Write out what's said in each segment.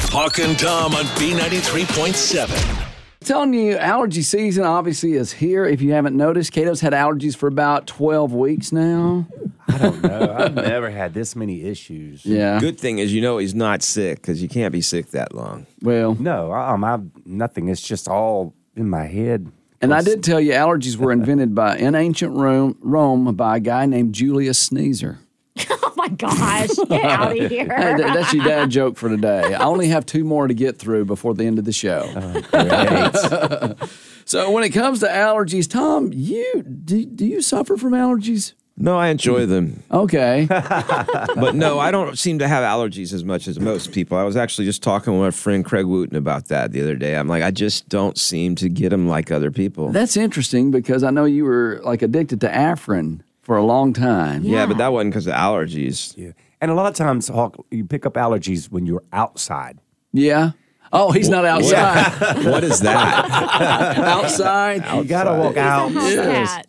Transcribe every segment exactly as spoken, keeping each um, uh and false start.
Hawk and Tom on B ninety-three point seven. Telling you, allergy season obviously is here. If you haven't noticed, Cato's had allergies for about twelve weeks now. I don't know. I've never had this many issues. Yeah. Good thing is, you know, he's not sick because you can't be sick that long. Well, No, um, I've nothing. It's just all in my head. and I did tell you allergies were invented by in ancient Rome, Rome by a guy named Julius Sneezer. Oh my gosh, get out of here. Hey, th- that's your dad joke for today. I only have two more to get through before the end of the show. Great. So when it comes to allergies, Tom, you do, do you suffer from allergies? No, I enjoy them. Okay. But no, I don't seem to have allergies as much as most people. I was actually just talking with my friend Craig Wooten about that the other day. I'm like, I just don't seem to get them like other people. That's interesting because I know you were like addicted to Afrin for a long time. Yeah, but that wasn't because of allergies. Yeah. And a lot of times, Hawk, you pick up allergies when you're outside. Yeah. Oh, he's not outside. What is that? outside. You gotta walk out. Cat.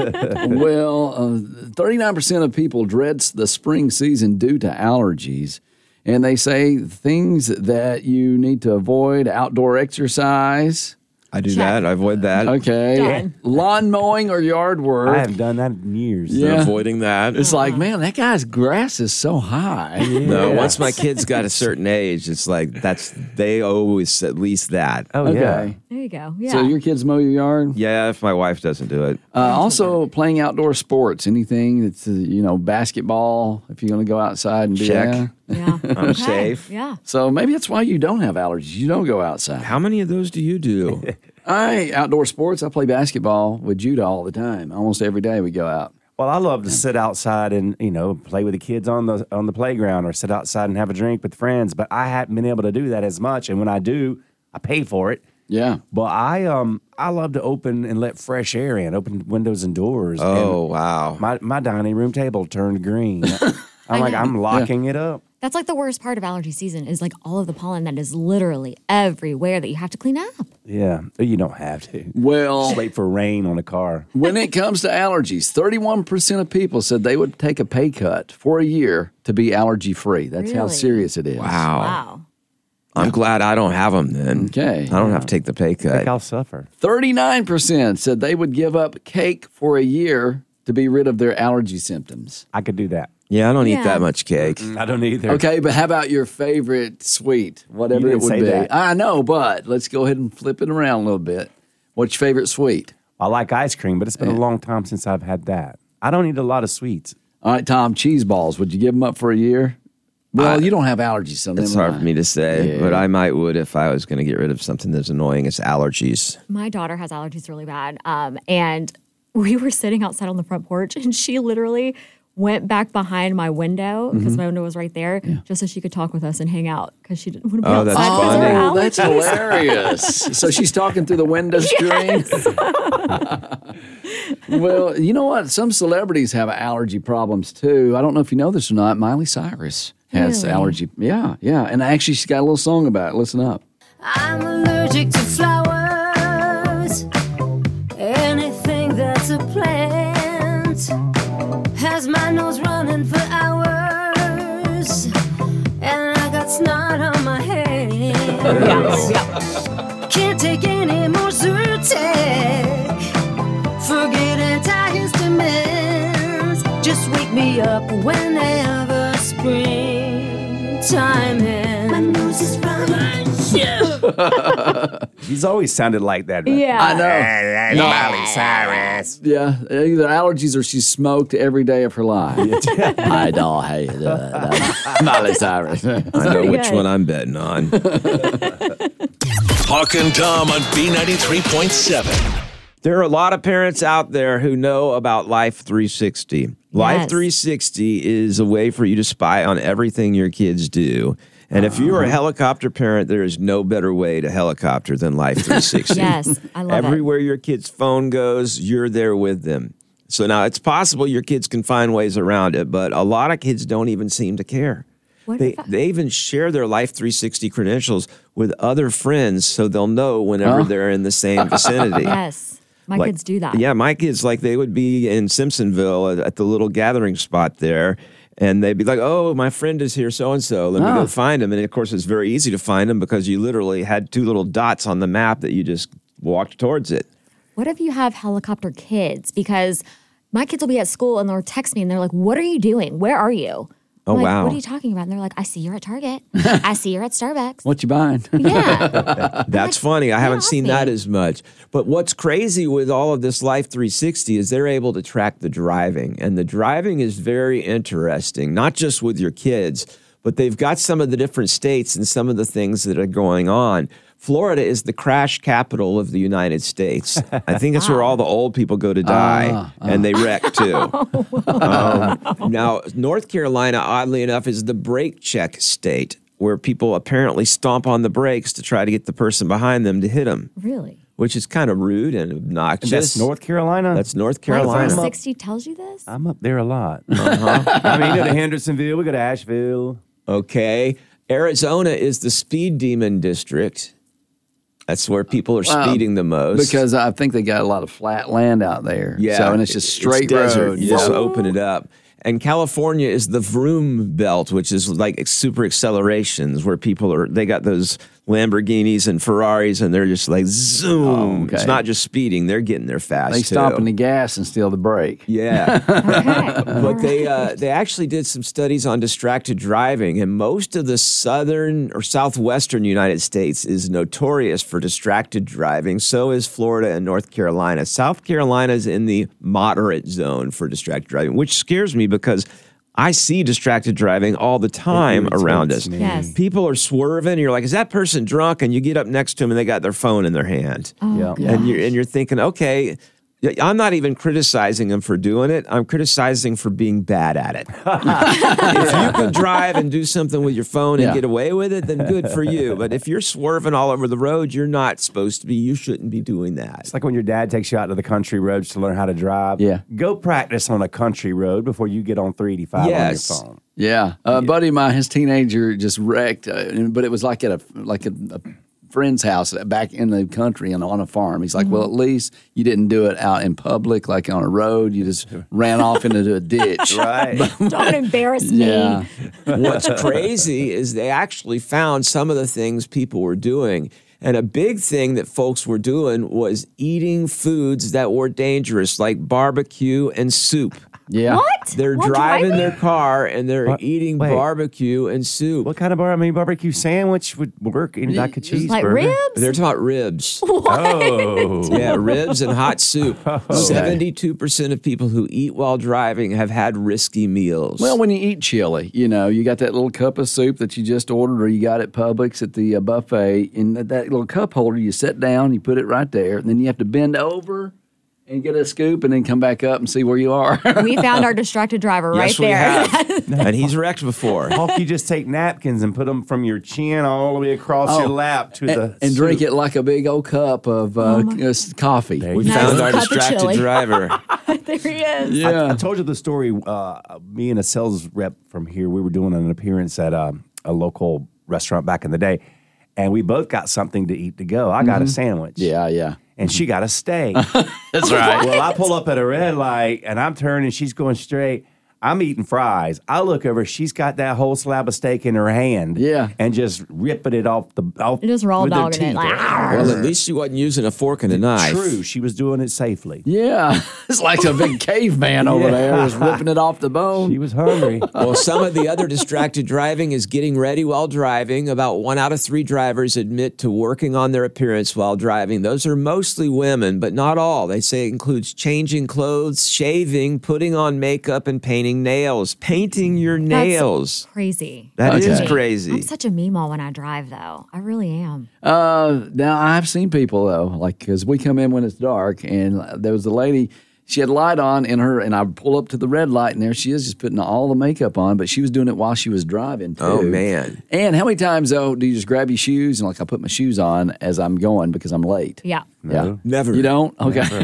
Well, uh, thirty-nine percent of people dreads the spring season due to allergies. And they say things that you need to avoid: outdoor exercise. I do that. I avoid that. Okay. Done. Lawn mowing or yard work. I haven't done that in years. Yeah. I'm avoiding that. It's like, man, that guy's grass is so high. No, once my kids got a certain age, it's like that's they always at least that. Oh, Okay. yeah. There you go. Yeah. So your kids mow your yard? Yeah, if my wife doesn't do it. Uh, also, playing outdoor sports, anything that's, uh, you know, basketball, if you're going to go outside and do Check. that. yeah. I'm Okay. safe. Yeah. So maybe that's why you don't have allergies. You don't go outside. How many of those do you do? I, outdoor sports, I play basketball with Judah all the time. Almost every day we go out. Well, I love to sit outside and, you know, play with the kids on the on the playground or sit outside and have a drink with friends. But I haven't been able to do that as much. And when I do, I pay for it. Yeah. But I um I love to open and let fresh air in, open windows and doors. Oh, And wow. my my dining room table turned green. I'm like, know. I'm locking it up. That's like the worst part of allergy season is like all of the pollen that is literally everywhere that you have to clean up. Yeah, you don't have to. Well, Just wait for rain on a car. when it comes to allergies, thirty-one percent of people said they would take a pay cut for a year to be allergy free. That's how Really? serious it is. Wow. Wow. I'm glad I don't have them then. Okay. I don't have to take the pay I think cut. I'll suffer. thirty-nine percent said they would give up cake for a year to be rid of their allergy symptoms. I could do that. Yeah, I don't Yeah. eat that much cake. I don't either. Okay, but how about your favorite sweet, whatever You it didn't would say be? that. I know, but let's go ahead and flip it around a little bit. What's your favorite sweet? I like ice cream, but it's been a long time since I've had that. I don't eat a lot of sweets. All right, Tom, cheese balls. Would you give them up for a year? Well, you don't have allergies, so It's never hard for mind. me to say, Yeah. but I might would if I was going to get rid of something that's annoying. It's allergies. My daughter has allergies really bad. Um, and we were sitting outside on the front porch and she literally went back behind my window because my window was right there just so she could talk with us and hang out because she didn't want to be Oh, that's outside because of her funny. Oh, that's allergies. hilarious. So she's talking through the window screen. Well, you know what? Some celebrities have allergy problems too. I don't know if you know this or not. Miley Cyrus has Really? allergy. Yeah, yeah. And actually, she's got a little song about it. Listen up. I'm allergic to flowers. Anything that's a plant has my nose running for hours, and I got snot on my hands. Can't take any more Zyrtec. Forget antihistamines. Just wake me up whenever springtime ends. My nose is running. He's always sounded like that. Right? Yeah. I know. Miley Cyrus. Yeah, either allergies or she smoked every day of her life. I don't hate uh, Miley Cyrus. I know pretty which good. one I'm betting on. Hawk and Tom on B ninety-three point seven. There are a lot of parents out there who know about Life three sixty. Life Yes. three sixty is a way for you to spy on everything your kids do. And if you're a helicopter parent, there is no better way to helicopter than Life three sixty. Yes, I love it. Everywhere your kid's phone goes, you're there with them. So now it's possible your kids can find ways around it, but a lot of kids don't even seem to care. What They, if I- they even share their Life three sixty credentials with other friends so they'll know whenever they're in the same vicinity. Yes. My Like- kids do that. Yeah, my kids, like, they would be in Simpsonville at, at the little gathering spot there, And they'd be like, oh, my friend is here, so-and-so. Let me Oh. go find him. And, of course, it's very easy to find him because you literally had two little dots on the map that you just walked towards it. What if you have helicopter kids? Because my kids will be at school and they'll text me and they're like, what are you doing? Where are you? Oh, I'm like, wow. What are you talking about? And they're like, I see you're at Target. I see you're at Starbucks. What you buying? Yeah. That's funny. I haven't I'll seen see. that as much. But what's crazy with all of this Life three sixty is they're able to track the driving. And the driving is very interesting, not just with your kids, but they've got some of the different states and some of the things that are going on. Florida is the crash capital of the United States. I think it's where all the old people go to die, Ah, and they wreck too. um, now, North Carolina, oddly enough, is the brake check state, where people apparently stomp on the brakes to try to get the person behind them to hit them, Really? which is kind of rude and obnoxious. That's North Carolina. That's North Life Carolina. three sixty tells you this? I'm up there a lot. Uh-huh. I mean, we go to Hendersonville, we go to Asheville. Okay. Arizona is the speed demon district. That's where people are speeding the most. Because I think they got a lot of flat land out there. Yeah. So, and it's just straight desert. road. You just open it up. And California is the vroom belt, which is like super accelerations where people are, they got those Lamborghinis and Ferraris and they're just like zoom. Oh, okay. It's not just speeding, they're getting there fast. They too. stomp in the gas and steal the brake. Yeah. Okay. But they uh, they actually did some studies on distracted driving, and most of the southern or southwestern United States is notorious for distracted driving. So is Florida and North Carolina. South Carolina is in the moderate zone for distracted driving, which scares me because I see distracted driving all the time irritates around us. me. Yes. People are swerving. And you're like, is that person drunk? And you get up next to them and they got their phone in their hand. Oh, Yeah. And you're and you're thinking, okay, I'm not even criticizing them for doing it. I'm criticizing for being bad at it. If you can drive and do something with your phone and Yeah. get away with it, then good for you. But if you're swerving all over the road, you're not supposed to be. You shouldn't be doing that. It's like when your dad takes you out to the country roads to learn how to drive. Yeah. Go practice on a country road before you get on three eighty-five Yes. on your phone. Yeah, a buddy of mine, his teenager just wrecked, uh, but it was like at a like a, a friend's house back in the country and on a farm. He's like, well, at least you didn't do it out in public, like on a road. You just ran off into a ditch. Right. Don't embarrass me. Yeah, What's crazy is they actually found some of the things people were doing. And a big thing that folks were doing was eating foods that were dangerous, like barbecue and soup. yeah. What? They're While driving driving? their car and they're What? eating Wait. barbecue and soup. What kind of bar? I mean, barbecue sandwich would work in like a cheeseburger. Like ribs? They're talking about ribs. Oh. Yeah, ribs and hot soup. seventy-two percent of people who eat while driving have had risky meals. Well, when you eat chili, you know, you got that little cup of soup that you just ordered, or you got at Publix at the uh, buffet, and that, that little cup holder, you set down, you put it right there, and then you have to bend over and get a scoop, and then come back up and see where you are. We found our distracted driver right yes, we there. have. And he's wrecked before. Hulk, you just take napkins and put them from your chin all the way across Oh. your lap to the and, and drink it like a big old cup of uh, uh, coffee. There We you Nice found our cup of distracted chili. driver. There he is. Yeah. I told you the story. Uh, me and a sales rep from here, we were doing an appearance at a, a local restaurant back in the day, and we both got something to eat to go. I got a sandwich. Yeah, yeah. And she got a steak. That's right. Well, I pull up at a red light, and I'm turning. She's going straight. I'm eating fries. I look over. She's got that whole slab of steak in her hand. Yeah. And just ripping it off the off. Just raw with her dogging it, teeth. like, "Arr." Well, at least she wasn't using a fork and a knife. True. She was doing it safely. Yeah. It's like a big caveman over there just ripping it off the bone. She was hungry. Well, some of the other distracted driving is getting ready while driving. About one out of three drivers admit to working on their appearance while driving. Those are mostly women, but not all. They say it includes changing clothes, shaving, putting on makeup, and painting nails. Painting your nails. That's crazy. That Okay. is I'm crazy. such a meemaw when I drive, though. I really am. Uh, now I've seen people though, like because we come in when it's dark, and there was a lady. She had a light on in her, and I pull up to the red light, and there she is, just putting all the makeup on. But she was doing it while she was driving. Too. Oh, man. And how many times though do you just grab your shoes and like I put my shoes on as I'm going because I'm late? Yeah. Yeah, Never. You don't? Okay.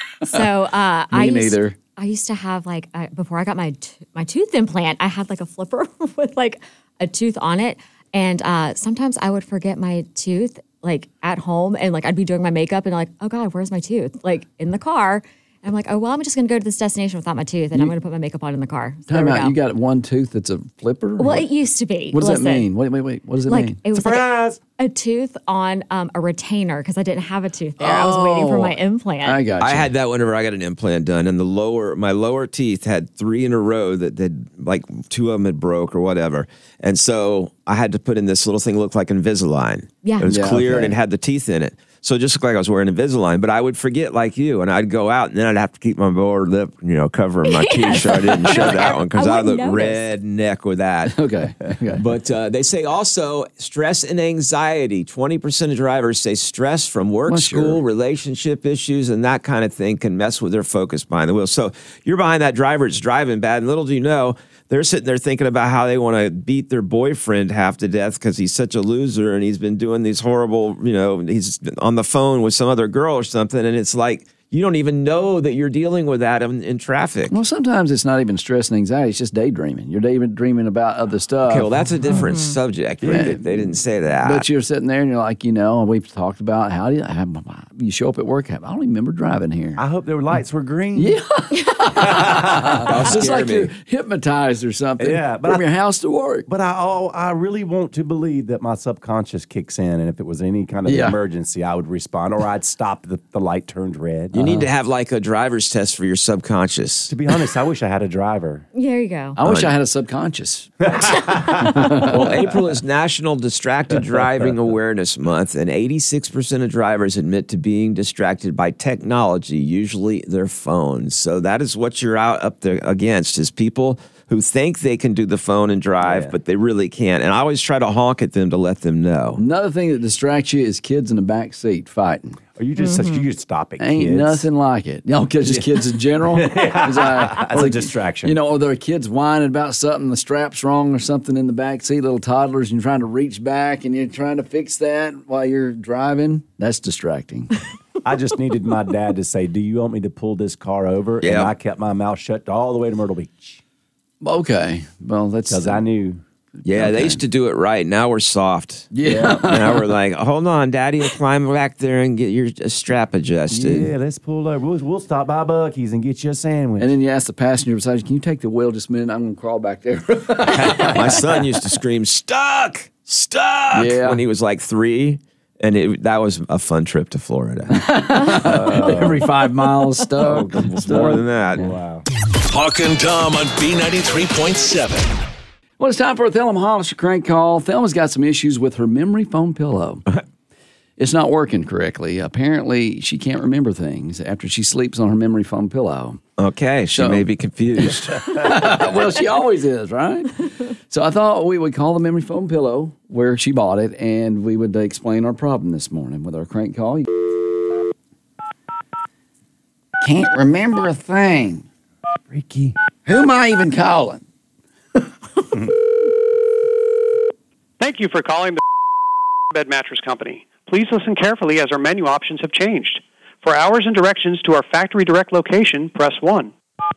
So uh, Me I used, neither. I used to have like I, before I got my t- my tooth implant, I had like a flipper with like a tooth on it, and uh, sometimes I would forget my tooth like at home, and like I'd be doing my makeup and like, oh God, where's my tooth? Like in the car. I'm like, oh, well, I'm just going to go to this destination without my tooth, and I'm going to put my makeup on in the car. So Time there we out. go. You got one tooth that's a flipper? Well, it used to be. What does Listen, that mean? Wait, wait, wait. What does it Like mean? it was Surprise! like a, a tooth on um, a retainer because I didn't have a tooth there. I was waiting for my Oh, implant. I got you. I had that whenever I got an implant done, and the lower, my lower teeth had three in a row that had, like, two of them had broke or whatever. And so I had to put in this little thing that looked like Invisalign. Yeah. It was Yeah, clear okay. and it had the teeth in it. So it just looked like I was wearing Invisalign, but I would forget like you, and I'd go out, and then I'd have to keep my lower lip, you know, covering my teeth so I didn't show that one because I I, wouldn't look notice. redneck with that. Okay. okay. But uh, they say also stress and anxiety. twenty percent of drivers say stress from work, Well, school, sure. relationship issues, and that kind of thing can mess with their focus behind the wheel. So you're behind that driver that's driving bad, and little do you know, they're sitting there thinking about how they want to beat their boyfriend half to death because he's such a loser and he's been doing these horrible, you know, he's on the phone with some other girl or something. And it's like, you don't even know that you're dealing with that in, in traffic. Well, sometimes it's not even stress and anxiety. It's just daydreaming. You're daydreaming about other stuff. Okay, well, that's a different subject. Yeah. They, they didn't say that. But you're sitting there and you're like, you know, we've talked about how do you, how, you show up at work. I don't even remember driving here. I hope their lights were green. Yeah. That'll It's just scare like me. you're hypnotized or something. Yeah, but from I- your house to work. But I oh, I really want to believe that my subconscious kicks in, and if it was any kind of Yeah. emergency, I would respond, or I'd stop the, the light turned red. You need to have like a driver's test for your subconscious. To be honest, I wish I had a driver. There you go. I wish I had a subconscious. Well, April is National Distracted Driving Awareness Month, and eighty-six percent of drivers admit to being distracted by technology, usually their phones. So that is what you're out up there against, is people who think they can do the phone and drive, Yeah. but they really can't. And I always try to honk at them to let them know. Another thing that distracts you is kids in the back seat fighting. Or you just you just stop it, Ain't kids. nothing like it. You know, kids, just kids in general. It's like- That's or a the- distraction. You know, or there are kids whining about something, the strap's wrong or something in the back seat, little toddlers, and you're trying to reach back and you're trying to fix that while you're driving. That's distracting. I just needed my dad to say, "Do you want me to pull this car over?" Yeah. And I kept my mouth shut all the way to Myrtle Beach Okay. Well, that's because I knew. Yeah, they Okay. used to do it right. Now we're soft. Yeah. Now we're like, hold on, Daddy, will climb back there and get your uh, strap adjusted. Yeah, let's pull over. We'll, we'll stop by Buc-ee's and get you a sandwich. And then you ask the passenger beside you, can you take the wheel just a minute? I'm going to crawl back there. My son used to scream, stuck, stuck, Yeah. when he was like three. And it, that was a fun trip to Florida. Every five miles, stuck. More than that. wow. Hawk and Tom on B ninety-three point seven. Well, it's time for a Thelma Hollister crank call. Thelma's got some issues with her memory foam pillow. It's not working correctly. Apparently, she can't remember things after she sleeps on her memory foam pillow. Okay, she So- may be confused. Well, she always is, right? So I thought we would call the memory foam pillow where she bought it, and we would explain our problem this morning with our crank call. Can't remember a thing. Freaky. Who am I even calling? Thank you for calling the Bed Mattress Company. Please listen carefully as our menu options have changed. For hours and directions to our factory direct location, press one.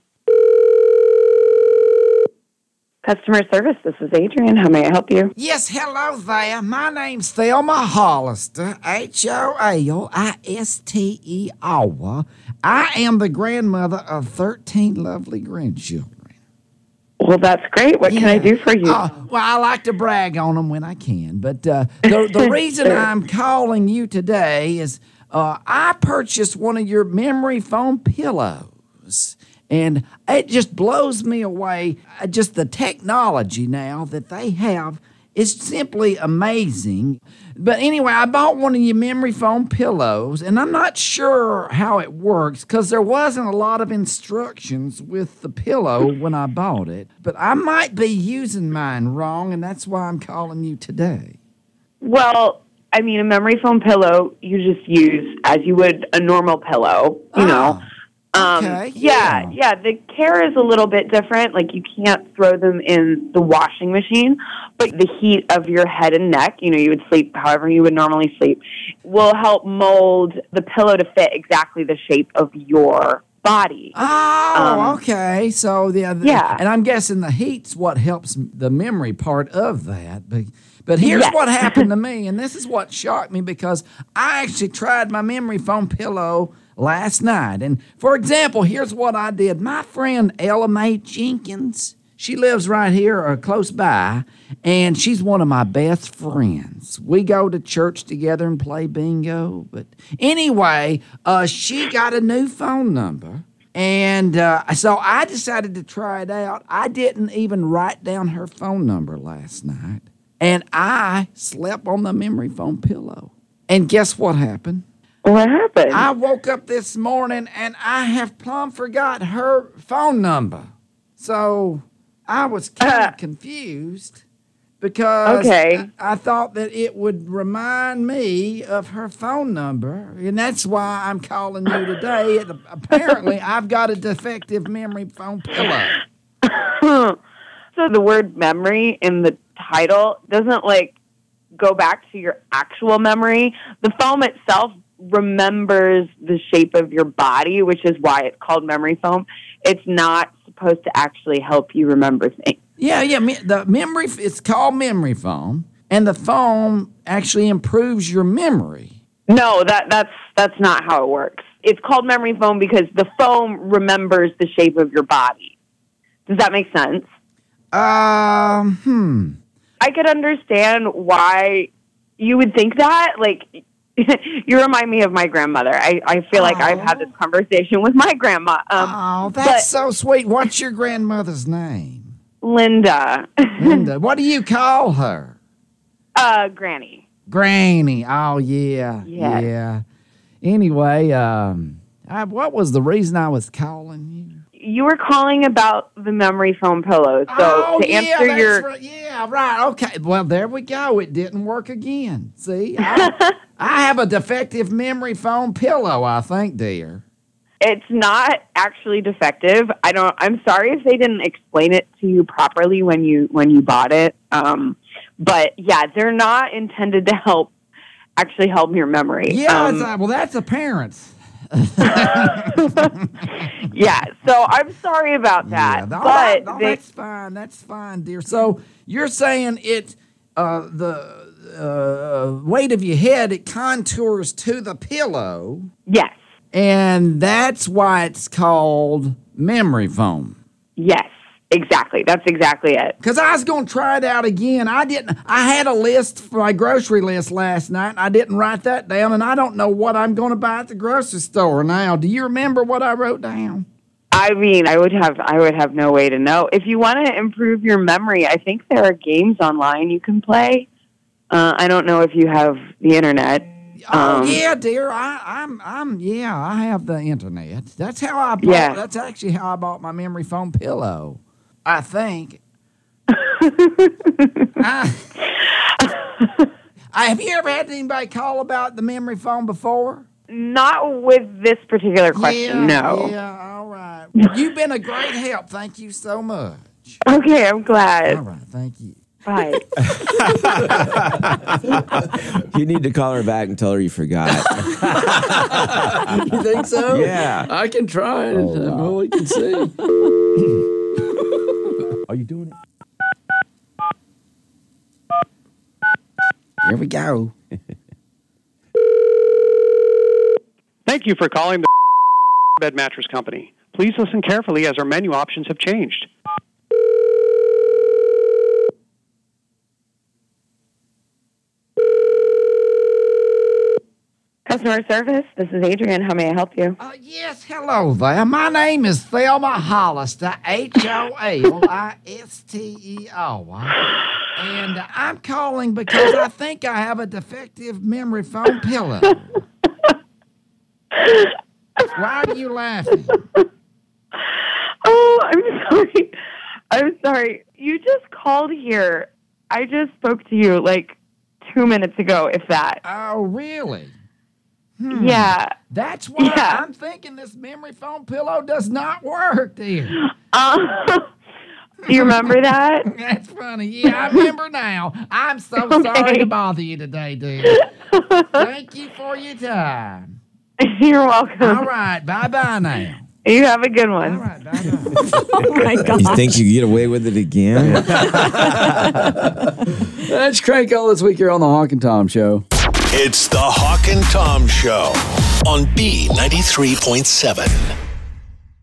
Customer service, this is Adrian. How may I help you? Yes, hello there. My name's Thelma Hollister, H O L I S T E R. I am the grandmother of thirteen lovely grandchildren. Well, that's great. What can I do for you? Uh, well, I like to brag on them when I can, but uh, the, the reason Sure. I'm calling you today is uh, I purchased one of your memory foam pillows, and it just blows me away. Uh, just the technology now that they have is simply amazing. But anyway, I bought one of your memory foam pillows, and I'm not sure how it works because there wasn't a lot of instructions with the pillow when I bought it. But I might be using mine wrong, and that's why I'm calling you today. Well, I mean, a memory foam pillow you just use as you would a normal pillow, you know. Um, okay, yeah, yeah. yeah. The care is a little bit different. Like, you can't throw them in the washing machine, but the heat of your head and neck, you know, you would sleep however you would normally sleep, will help mold the pillow to fit exactly the shape of your body. Oh, Um, okay. So the, the yeah. and I'm guessing the heat's what helps the memory part of that. But but here's Yes. what happened to me, and this is what shocked me because I actually tried my memory foam pillow last night. And for example, here's what I did. My friend Ella Mae Jenkins, she lives right here or close by, and she's one of my best friends. We go to church together and play bingo. But anyway, uh, she got a new phone number. And uh, so I decided to try it out. I didn't even write down her phone number last night. And I slept on the memory foam pillow. And guess what happened? What happened? I woke up this morning and I have plumb forgot her phone number. So I was kind of Uh. confused because Okay. I, I thought that it would remind me of her phone number. And that's why I'm calling you today. It, apparently, I've got a defective memory foam pillow. So the word memory in the title doesn't like go back to your actual memory. The foam itself remembers the shape of your body, which is why it's called memory foam. It's not supposed to actually help you remember things. Yeah, yeah. Me, the memory, it's called memory foam. And the foam actually improves your memory. No, that that's that's not how it works. It's called memory foam because the foam remembers the shape of your body. Does that make sense? Um, hmm. I could understand why you would think that. Like, you remind me of my grandmother. I, I feel like I've had this conversation with my grandma. Um, Oh, that's so sweet. What's your grandmother's name? Linda. Linda. What do you call her? uh, Granny. Granny. Oh, yeah. Yes. Yeah. Anyway, um, I, what was the reason I was calling you? You were calling about the memory foam pillows. So oh, to yeah, answer that's your right. Yeah, right. Okay. Well, there we go. It didn't work again. See, I, I have a defective memory foam pillow, I think, dear. It's not actually defective. I don't. I'm sorry if they didn't explain it to you properly when you when you bought it. Um, but yeah, they're not intended to help actually help your memory. Yeah. Um, it's, uh, well, that's apparent. yeah. So I'm sorry about that. Yeah, no, but no, they, that's fine. That's fine, dear. So you're saying it, uh, the uh, weight of your head, it contours to the pillow. yes, And that's why it's called memory foam. yes, exactly. That's exactly it. Because I was going to try it out again. I didn't. I had a list for my grocery list last night, and I didn't write that down, and I don't know what I'm going to buy at the grocery store now. Do you remember what I wrote down? I mean, I would have I would have no way to know. If you want to improve your memory, I think there are games online you can play. Uh, I don't know if you have the internet. Oh Um, yeah, dear. I, I'm, I'm. Yeah, I have the internet. That's how I bought. Yeah. That's actually how I bought my memory foam pillow. I think. I, I, have you ever had anybody call about the memory foam before? Not with this particular question, yeah, no. Yeah. All right. You've been a great help. Thank you so much. Okay, I'm glad. All right. Thank you. Bye. You need to call her back and tell her you forgot. You think so? Yeah. I can try it. Oh, Uh, wow. Well, we can see. Are you doing it? Here we go. Thank you for calling the Bed Mattress Company. Please listen carefully as our menu options have changed. Customer service, this is Adrian. How may I help you? Uh, yes, hello there. My name is Thelma Hollister, H O L I S T E R. And I'm calling because I think I have a defective memory foam pillow. Why are you laughing? Oh, I'm sorry. I'm sorry. You just called here. I just spoke to you like two minutes ago, if that. Oh, really? Yeah. That's why Yeah. I'm thinking this memory foam pillow does not work, dear. Uh, do you remember that? That's funny. Yeah, I remember now. I'm so Okay. sorry to bother you today, dear. Thank you for your time. You're welcome. All right, bye-bye now. You have a good one. All right, bye-bye. Oh my God. You think you can get away with it again? That's Crank Call this week here on the Hawk and Tom Show. It's the Hawk and Tom Show on B ninety-three point seven.